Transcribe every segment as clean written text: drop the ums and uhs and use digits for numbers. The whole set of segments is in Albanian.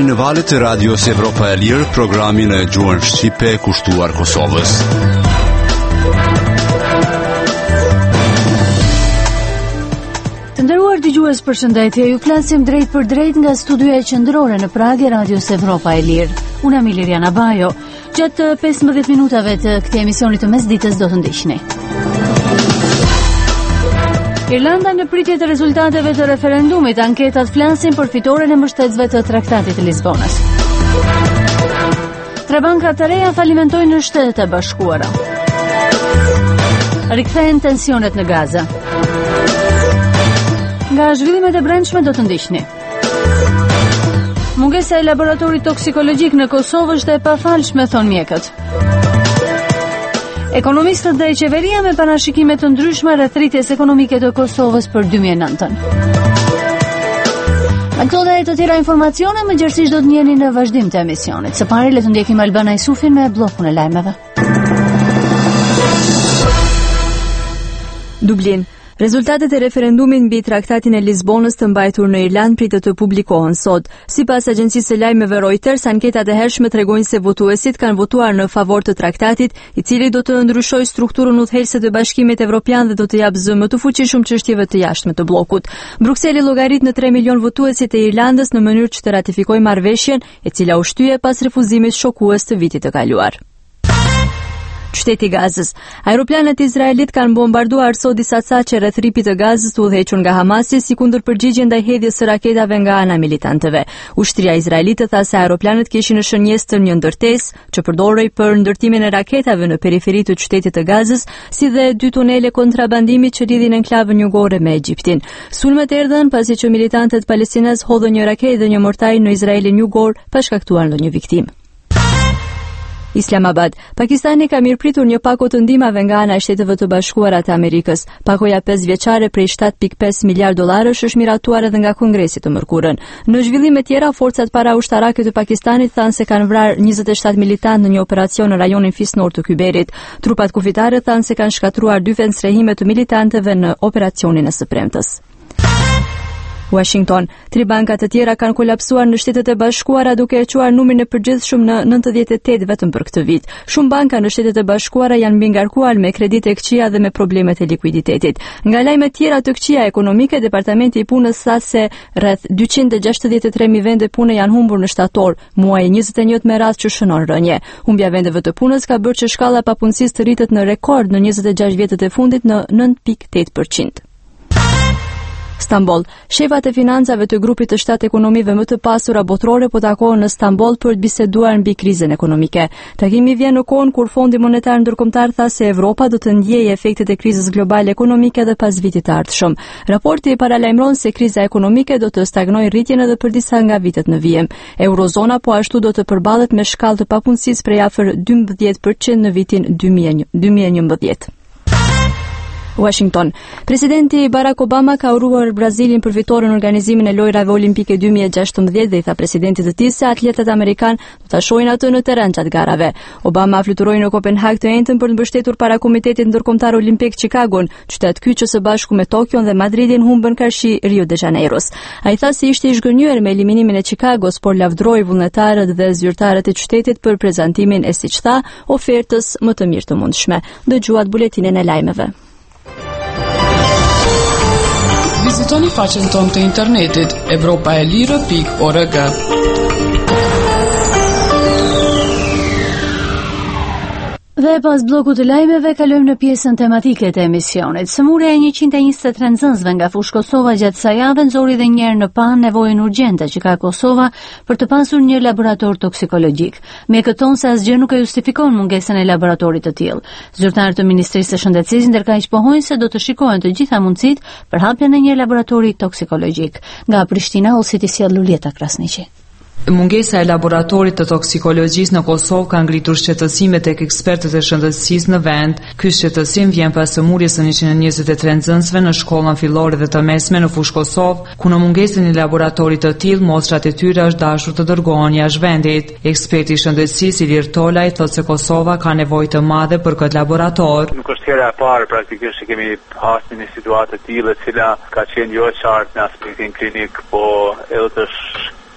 në valët e radios Evropa e Lirë, programin e gjuhën shqipe kushtuar Kosovës. Të nderuar dëgjues, përshëndetje. Ju flasim drejt për drejt nga studioja qendrore në Pragë e radios Evropa e Lirë. Unë jam Iliriana Bajo. Gjatë 15 minutave të këtij emisioni të mesditës do të ndiqni. Irlanda në pritje të rezultateve të referendumit, anketat flasin për fitoren e mbështetësve të Traktatit të Lisbonës. 3 banka të reja falimentojnë në Shtetet e Bashkuara. Rikthehen tensionet në Gaza. Nga zhvillimet e brendshme do të ndiqni. Mungesa e laboratorit toksikologjik në Kosovë është e pafalshme, thon mjekët. Ekonomistët dhe qeveria me parashikime të ndryshme rreth rritjes ekonomike të Kosovës për 2009. Me këto dhe të tjera informacione, më gjerësisht do të njeni në vazhdim të emisionit. Së pari, le të ndjekim Albana Isufin me bllokun e lajmeve. Dublin. Rezultatet e referendumit mbi Traktatin e Lisbonës të mbajtur në Irlandë pritet të publikohen sot. Sipas agjencisë së lajmeve Reuters, anketat e hershme tregojnë se votuesit kanë votuar në favor të traktatit, i cili do të ndryshojë strukturën udhëheqëse të Bashkimit Evropian dhe do të japë zë më të fuqishëm çështjeve të jashtme të bllokut. Brukseli llogarit në 3 milion votuesit e Irlandës në mënyrë që të ratifikojë marrëveshjen, e cila u shtyje pas refuzimit shokues të vitit të kaluar. Qyteti i Gazës. Aeroplanet izraelit kanë bombarduar sot disa saqe rreth rripit të Gazës të udhëhequr nga Hamasi si kundërpërgjigje ndaj hedhjes së raketave nga ana militantëve. Ushtria izraelite tha se aeroplanet kishin në shënjestër një ndërtesë që përdorej për ndërtimin e raketave në periferi të qytetit të Gazës, si dhe 2 tunele kontrabandimi që lidhin enklavën jugore me Egjiptin. Sulmet erdhën pasi që militantët palestinez hodhën një raketë dhe një mortar në Izraelin jugor pa shkaktuar ndonjë viktimë. Islamabad. Pakistani ka mirëpritur një pako të ndihmave nga ana e Shteteve të Bashkuara të Amerikës. Pakoja 5 vjeçare prej 7.5 miliard dollarësh është miratuar edhe nga Kongresi të mërkurën. Në zhvillime tjera, forcat para-ushtarake të Pakistanit thanë se kanë vrarë 27 militantë në një operacion në rajonin fisnor të Kyberit. Trupat kufitare thanë se kanë shkatruar 2 vendstrehime të militantëve në operacionin e së premtës. Washington. 3 banka të tjera kanë kolapsuar në Shtetet e Bashkuara duke e quar numrin e përgjithshëm në 98 vetëm për këtë vit. Shumë banka në Shtetet e Bashkuara janë mbi ngarkuar me kredite e këqija dhe me problemet e likuiditetit. Nga lajmet tjera të këqija ekonomike, Departamenti i Punës tha se rreth 263.000 vende pune janë humbur në shtator, muaji 21 me radhë që shënon rënje. Humbja vendeve të punës ka bërë që shkalla e papunësisë të rritet në rekord në 26 vjetët e fundit në 9.8%. Stamboll. Shefat e financave të grupit të 7 ekonomive më të pasura botërore po takohen në Stamboll për të biseduar mbi krizën ekonomike. Takimi vjen në kohën kur Fondi Monetar Ndërkombëtar tha se Evropa do të ndjejë efektet e krizës globale ekonomike edhe pas vitit të ardhshëm. Raporti paralajmëron se kriza ekonomike do të stagnojë rritjen edhe për disa nga vitet në vijim. Eurozona po ashtu do të përballet me shkallë të papunësisë prej afër 12% në vitin 2011. Washington. Presidenti Barack Obama ka uruar Brazilin për fitoren në organizimin e lojrave olimpike 2016 dhe i tha presidentit të tij se atletët amerikan do ta shohin atë në terren gjatë garave. Obama fluturoi në Kopenhag të njëjtën për të mbështetur para Komitetit Ndërkombëtar Olimpik Chicagon, qytet kyçës së bashku me Tokion dhe Madridin humbën karshi Rio de Janeiros. Ai tha se ishte i zhgënjur me eliminimin e Chicagos, por lavdroi vullnetarët dhe zyrtarët e qytetit për prezantimin e, siç tha, ofertës më të mirë të mundshme. Dëgjuat buletinin e lajmeve. Vizitoni faqen tonë të internetit evropaelire.org. Dhe pas bllokut të lajmeve kalojmë në pjesën tematike të emisionit. Sëmurja e 123 nxënësve nga fushë Kosova gjatë kësaj jave nxori edhe një herë në pan nevojën urgjente që ka Kosova për të pasur një laborator toksikologjik. Mjekët tonë se asgjë nuk e justifikon mungesën e laboratorit të tillë. Zyrtarët të Ministrisë së Shëndetësisë ndërkaq pohojnë se do të shikohen të gjitha mundësitë për hapjen e një laboratori toksikologjik. Nga Prishtina, Olsiti sjell Lulieta Krasniqi. Mungesa e laboratorit të toksikologjisë në Kosovë ka ngritur shqetësime tek ekspertët e shëndetësisë në vend. Ky shqetësim vjen pas sëmurjes së 123 nxënësve në shkollën fillore dhe të mesme në fushë Kosovë, ku në mungesën e laboratorit të tillë mostrat e tyre është dashur të dërgohen jashtë vendit. Eksperti i shëndetësisë Ilir Tolaj thotë se Kosova ka nevojë të madhe për këtë laborator. Nuk është hera e parë praktikisht që kemi pasur një situatë të tillë e cila ka qenë jo e qartë në aspektin klinik, po edhe të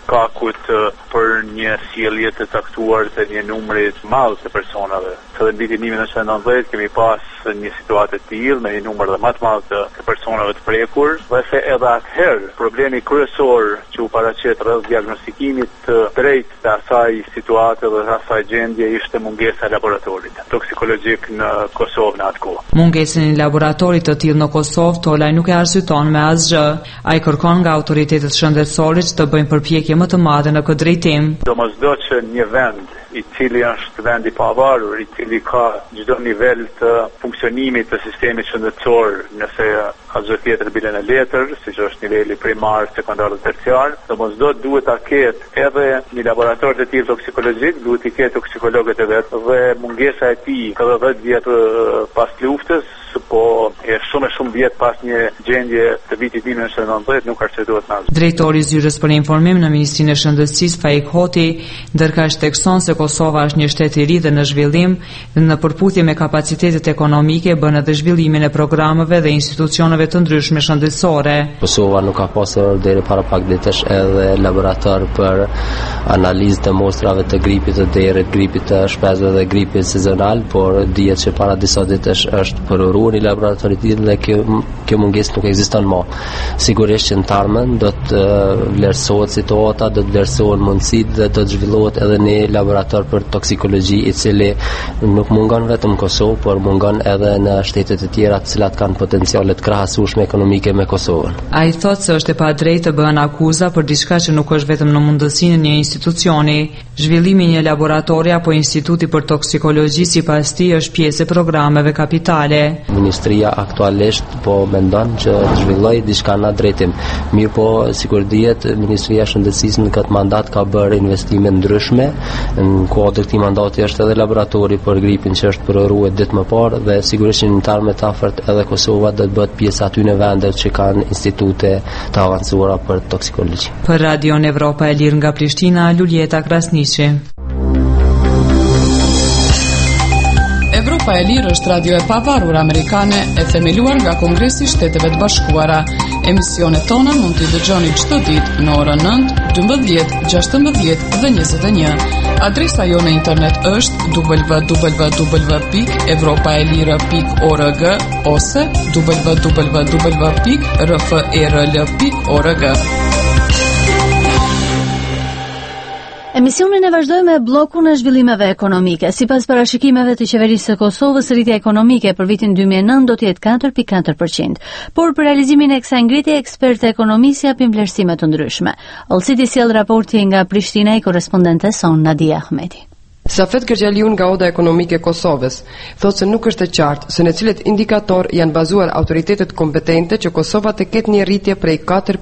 shkakut për një sjellje të caktuar të një numri të madh të personave. Në vitin 1990 kemi pas një situatë të tillë me një numër më të madh të personave të prekur, dhe se edhe atëherë problemi kryesor që u paraqet rreth diagnostikimit të drejtë të asaj situate dhe të asaj gjendje ishte mungesa e laboratorit toksikologjik në Kosovë në atë kohë. Mungesën e laboratorit të tillë në Kosovë Tolaj nuk e arsyeton me asgjë. Ai kërkon nga autoritetet shëndetësore që të bëjnë përpjekje më të madhe në këtë drejtim. Domosdoshmë që një vend i cili është vend i pavarur, i cili ka çdo nivel të funksionimit të sistemit shëndetësor, nëse asgjë tjetër bile në letër, siç është niveli primar, sekondar dhe terciar, domosdoshmë duhet ta ketë edhe një laborator të tillë toksikologjik, duhet të ketë toksikologët e vet, dhe mungesa e tij ka 10 vjet pas luftës, po e shumë vjet pas një gjendje të vitit 1990 nuk arsyetuohet me asgjë. Drejtori i Zyrës për informim në Ministrinë e Shëndetësisë Faik Hoti ndërkaq thekson se Kosova është një shtet i ri dhe në zhvillim, dhe në përputhje me kapacitetet ekonomike bën edhe zhvillimin e programeve dhe institucioneve të ndryshme shëndetësore. Kosova nuk ka pasur deri para pak ditësh edhe laborator për analizë të mostrave të gripit të derit, gripit të shpezve dhe gripit sezonal, por dihet që para disa ditësh është përruar një laborator i tillë dhe kjo mungesë nuk ekziston më. Sigurisht që në tarmën do të vlerësohet situata, do të vlerësohen mundësitë dhe do të zhvillohet edhe një laborator për toksikologji i cili nuk mungon vetëm në Kosovë, por mungon edhe në shtetet e tjera të cilat kanë potenciale të krahasueshme ekonomike me Kosovën. Ai thotë se është e padrejtë të bëhen akuza për diçka që nuk është vetëm në mundësinë e një institucioni. Zhvillimi i një laboratori apo instituti për toksikologji sipas tij është pjesë e programeve kapitale. Ministria aktualisht po mendon që të zhvillojë diçka në drejtim. Mirë po, sikur dihet, Ministria e Shëndetësisë në këtë mandat ka bërë investime ndryshme. Në kuadër këtij mandati është edhe laboratori për gripin që është përruar ditë më parë, dhe sigurisht në tarmë të afërt edhe Kosova do të bëhet pjesë aty në vendet që kanë institute të avancuara për toksikologji. Për Radion Evropa e Lirë nga Prishtina, Luljeta Krasniqi. Evropa e Lirë është radio e pavarur amerikane e themeluar nga Kongresi i Shteteve të Bashkuara. Emisionet tona mund t'i dëgjoni çdo ditë në orën 9, 12, 16 dhe 21. Adresa jo në internet është www.evropaelire.org ose www.rferl.org. Emisionin e vazhdojmë me bllokun e zhvillimeve ekonomike. Sipas parashikimeve të qeverisë së Kosovës, rritja ekonomike për vitin 2009 do të jetë 4.4%. Por për realizimin e kësaj ngritje, ekspertë ekonomisë japin vlerësime të ndryshme. Olsiti sjell raporti nga Prishtina i korrespondentes son Nadia Ahmeti. Safet Kërgjaliu nga Oda Ekonomike e Kosovës thotë se nuk është e qartë se në cilët indikator janë bazuar autoritetet kompetente që Kosova të ketë një rritje prej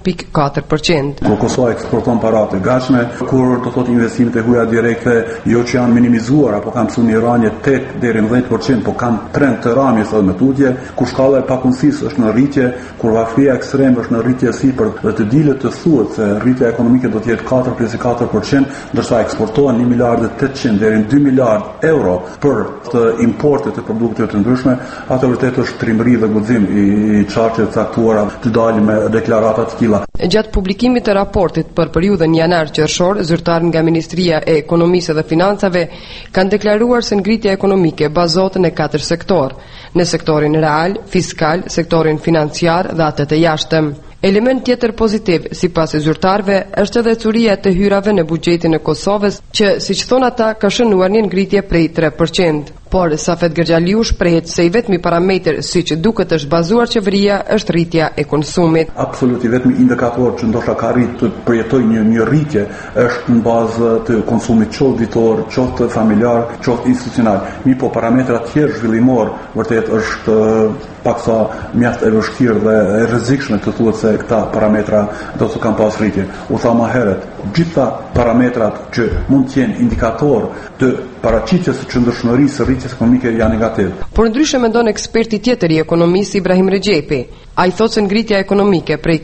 4.4%. Kur Kosova eksporton para të gatshme, kur do thotë investimet e huaja direkte jo që janë minimizuar apo kanë mësuar një rënje 8 deri në 10%, po kanë trend të rënies edhe me tutje, kur shkalla e pakundësisë është në rritje, kur varfëria ekstreme është në rritje sipër, dhe të dilet të thuhet se rritja ekonomike do të jetë 4.4%, ndërsa eksportohen 1 miliard 800 deri 2 miliard euro për të importet të produkte të ndryshme, atë vërtet është trimëri dhe guxim i çarçeve caktuara të dalin me deklarata të tilla. Gjatë publikimit të raportit për periudhën janar-qershor, zyrtar nga Ministria e Ekonomisë dhe Financave kanë deklaruar se ngritja ekonomike bazohet në 4 sektor: në sektorin real, fiskal, sektorin financiar dhe atë të jashtëm. Element tjetër pozitiv, sipas e zyrtarëve, është edhe curia të hyrave në buxhetin e Kosovës, që siç thon ata ka shënuar një ngritje prej 3%. Por Safet Kërgjaliu shprehet se i vetmi parametër siç duket është bazuar qeveria është rritja e konsumit. Absolutisht i vetmi indikator që ndoshta ka arritur të përjetoj një rritje është në bazë të konsumit qoftë vitor, qoftë familjar, qoftë institucional. Mirë po parametrat tjerë zhvillimor vërtet është paksa mjaft e vështirë dhe e rrezikshme të thuhet se këta parametra do të kanë pas rritje. U tha më herët, gjitha parametrat që mund të jenë indikator të paraqitjes së qëndrueshmërisë së rritjes ekonomike janë negativ. Por ndryshe mendon eksperti tjetër i ekonomisë Ibrahim Rexhepi. Ai thotë se ngritja ekonomike prej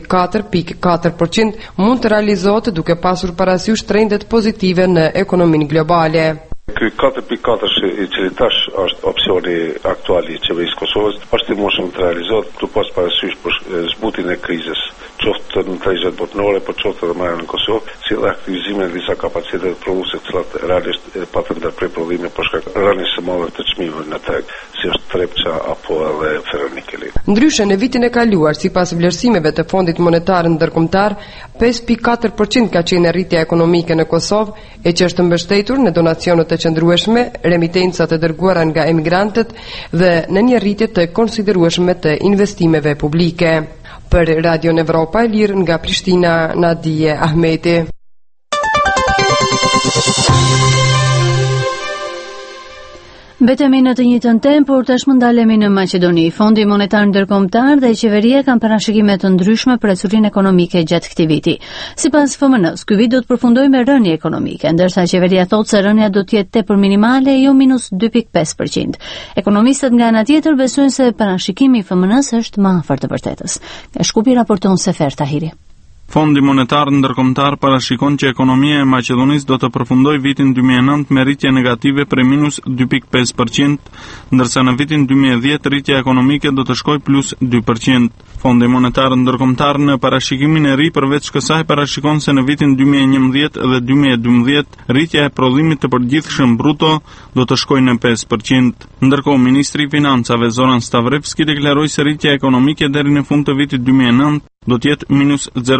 4.4% mund të realizohet duke pasur parasysh trendet pozitive në ekonominë globale. Ky 4.4 i cili tash është opsioni aktual i qeverisë Kosovës, është i moshëm të realizohet tu pas parasysh për zbutjen e krizës, qoftë në tregjet botërore, por qoftë edhe në Kosovë, si dhe aktivizimin e disa kapacitete prodhuese të cilat realisht patën ndërprer prodhime për shkak të rënies së madhe të çmimeve në treg, si është Trepça apo edhe ferronikeli. Ndryshe në vitin e kaluar, sipas vlerësimeve të Fondit Monetar Ndërkombëtar, 5.4% ka qenë rritja ekonomike në Kosovë, e që është mbështetur në donacionet të qëndrueshme, remitencat e dërguara nga emigrantët dhe në një rritje të konsiderueshme të investimeve publike. Për Radio Evropa e Lirë nga Prishtina, Nadije Ahmeti. Mbetemi në të njëjtën temp, por tashmë ndalemi në Maqedoni. Fondi Monetar Ndërkombëtar dhe qeveria kanë parashikime të ndryshme për ecurinë ekonomike gjatë këtij viti. Sipas FMN-s, ky vit do të përfundojë me rënje ekonomike, ndërsa qeveria thotë se rënja do të jetë tepër minimale, jo minus 2.5%. Ekonomistët nga ana tjetër besojnë se parashikimi i FMN-s është më afër të vërtetës. Nga Shkupi raporton Sefer Tahiri. Fondi Monetar Ndërkombëtar parashikon që ekonomia e Maqedonisë do të përfundojë vitin 2009 me rritje negative për minus 2.5%, ndërsa në vitin 2010 rritja ekonomike do të shkojë plus 2%. Fondi Monetar Ndërkombëtar në parashikimin e ri përveç kësaj parashikon se në vitin 2011 dhe 2012 rritja e prodhimit të përgjithshëm bruto do të shkojë në 5%. Ndërkohë ministri i Financave Zoran Stavrevski deklaroi se rritja ekonomike deri në fund të vitit 2009 do të jetë minus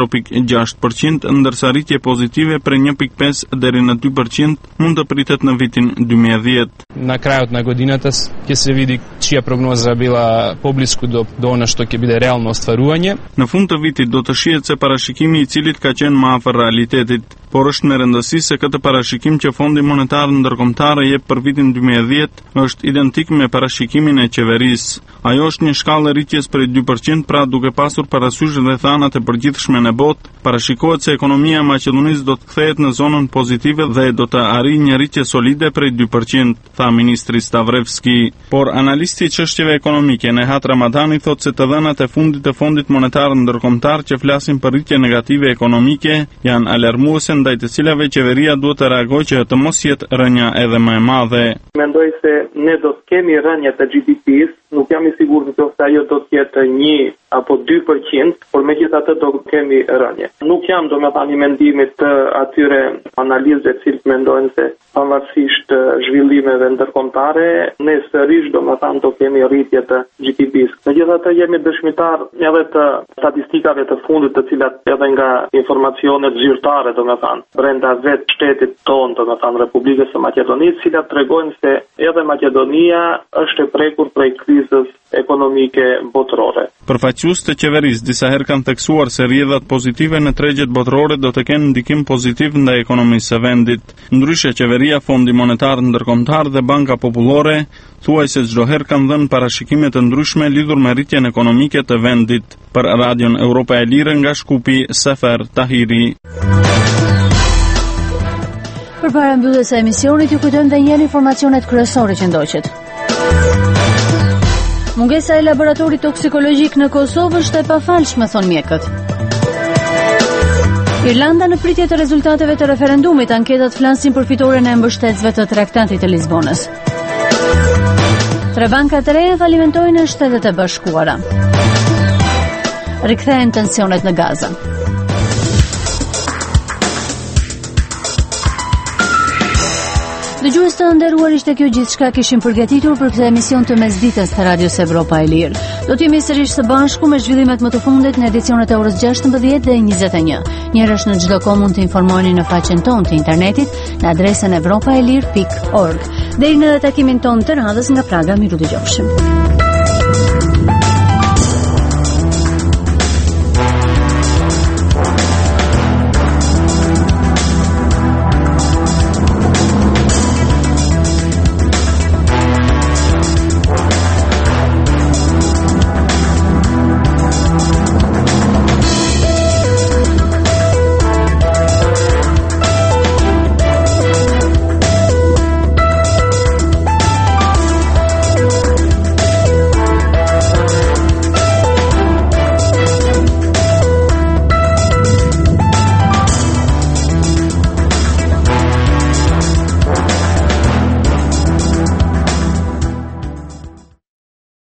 0.6%, ndërsa rritje pozitive për 1.5 deri në 2% mund të pritet në vitin 2010. Na kraju na godinatës ќе se vidi čija prognoza bila poblisku do ono što ќе bide realno ostvaruanje. Në fund të vitit do të shihet se parashikimi i cilit ka qenë më afër realitetit, por është në rëndësi se këtë parashikim që Fondi Monetar Ndërkombëtar jep për vitin 2010 është identik me parashikimin e qeverisë. Ajo është një shkallë rritjes për 2%, pra duke pasur parasysh dhe thanat e përgjithshme në botë, parashikohet se ekonomia e Maqedonisë do të kthehet në zonën pozitive dhe do të arrijë një rritje solide prej 2%, tha ministri Stavrevski. Por analisti i çështjeve ekonomike Nehat Ramadani thotë se të dhënat e fundit të Fondit Monetar Ndërkombëtar që flasin për rritje negative ekonomike janë alarmuese, ndaj të cilave qeveria duhet të reagojë që të mos jetë rënja edhe më e madhe. Mendoj se ne do të kemi rënje të GDP-s, nuk jam i sigurt nëse ajo do të jetë 1 apo 2%, por megjithatë do kemi rënje. Nuk jam domethënë i mendimit të atyre analizëve që mendojnë se pavarësisht zhvillimeve ndërkombëtare, ne sërish domethënë do kemi rritje të GDP-s. Megjithatë jemi dëshmitar edhe të statistikave të fundit, të cilat edhe nga informacionet zyrtare domethënë brenda vetë shtetit tonë, domethënë Republikës së Maqedonisë, të cilat tregojnë se edhe Maqedonia është e prekur prej krizës ekonomike botërore. Përfaqësues të qeverisë disa herë kanë theksuar se rrjedhat pozitive në tregjet botërore do të kenë ndikim pozitiv ndaj ekonomisë së vendit. Ndryshe qeveria, Fondi Monetar Ndërkombëtar dhe Banka Popullore thuaj se çdo herë kanë dhënë parashikime të ndryshme lidhur me rritjen ekonomike të vendit. Për Radion Evropa e Lirë nga Shkupi, Sefer Tahiri. Përpara mbylljes së emisionit ju kujtojmë edhe një informacionet kryesore që ndoqet. Mungesa e laboratorit toksikologjik në Kosovë është e pafalshme, thon mjekët. Irlanda në pritje të rezultateve të referendumit, anketat flasin për fitoren e mbështetësve të Traktatit të Lisbonës. 3 banka të reja falimentojnë në Shtetet e Bashkuara. Rikthehen tensionet në Gaza. Dëgjues të nderuar, ishte kjo gjithçka kishim përgatitur për këtë emision të mesditës të Radios Evropa e Lirë. Do të jemi sërish së bashku me zhvillimet më të fundit në edicionet e orës 16 dhe 21. Njerësh në çdo kohë mund të informoheni në faqen tonë të internetit në adresën evropaelir.org. Deri në takimin tonë të radhës nga Praga, miru dëgjofshim.